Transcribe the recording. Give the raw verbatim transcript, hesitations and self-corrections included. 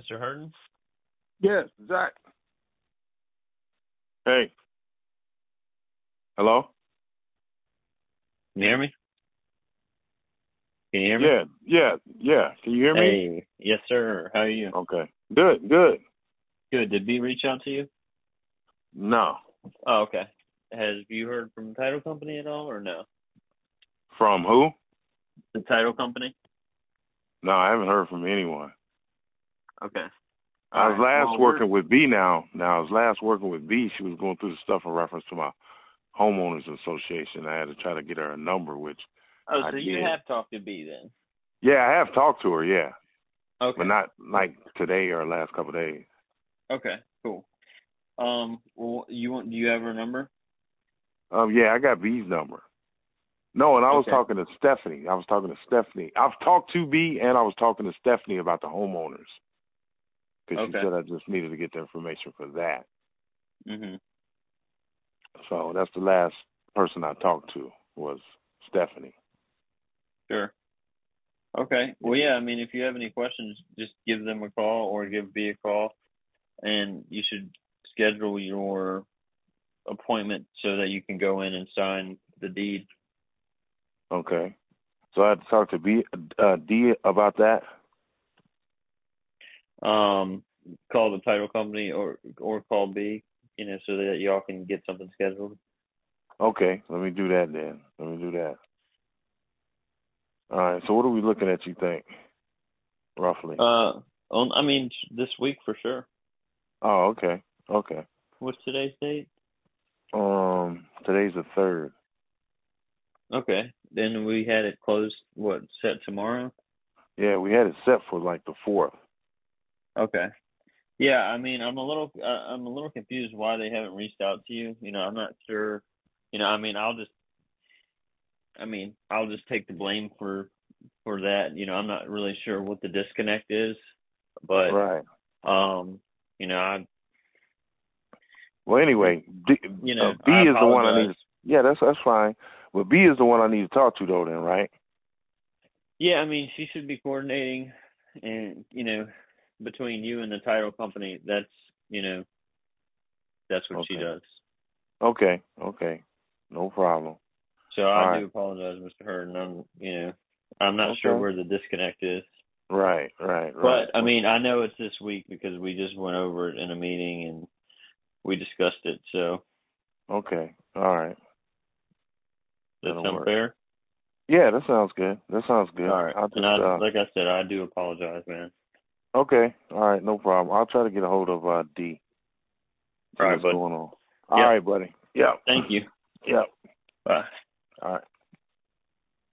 Mister Hurton? Yes, Zach. Hey. Hello? Can you hear me? Can you hear me? Yeah, yeah, yeah. Can you hear me? Hey, yes, sir. How are you? Okay. Good, good. Good. Did B reach out to you? No. Oh, okay. Has you heard from the title company at all, or no? From who? The title company? No, I haven't heard from anyone. Okay. I was right. last well, working with B now. Now, I was last working with B. She was going through the stuff in reference to my homeowners association. I had to try to get her a number, which Oh, I so you did. have talked to B then? Yeah, I have talked to her, yeah. Okay. But not like today or last couple of days. Okay, cool. Um, well, you want? Do you have her number? Um, yeah, I got B's number. No, and I was Okay. talking to Stephanie. I was talking to Stephanie. I've talked to B, and I was talking to Stephanie about the homeowners. Because Okay. she said I just needed to get the information for that. Mhm. So that's the last person I talked to was Stephanie. Sure. Okay. Well, yeah. I mean, if you have any questions, just give them a call or give B a call, and you should schedule your appointment so that you can go in and sign the deed. Okay. So I had to talk to B, uh, D about that? Um, call the title company or or call B, you know, so that y'all can get something scheduled. Okay. Let me do that then. Let me do that. All right. So what are we looking at, you think, roughly? Uh, on, I mean, this week for sure. Oh, okay. Okay. What's today's date? Um, today's the third. Okay. Then we had it closed, what, set tomorrow? Yeah, we had it set for like the fourth. Okay. Yeah, I mean, I'm a little, uh, I'm a little confused why they haven't reached out to you. You know, I'm not sure. You know, I mean, I'll just, I mean, I'll just take the blame for, for that. You know, I'm not really sure what the disconnect is, but, Right. um, you know, I, Well, anyway, D, you know, uh, B I is the one I need. apologize. To, yeah, that's that's fine. But B is the one I need to talk to, though. Then, right? Yeah, I mean, she should be coordinating, and you know, between you and the title company, that's you know, that's what she Okay. does. Okay. Okay. No problem. So All I right. do apologize, Mister Hurd, and I'm, you know, I'm not Okay. sure where the disconnect is. Right. Right. Right. But I mean, I know it's this week because we just went over it in a meeting and we discussed it. So Okay. All right. that That'll sound work. fair? Yeah, that sounds good. That sounds good. All right. I'll just And I, uh. like I said, I do apologize, man. Okay. All right. No problem. I'll try to get a hold of uh D. See All right, what's bud. going on. All Yep. right, buddy. Yeah. Thank you. Yep. Bye. All right.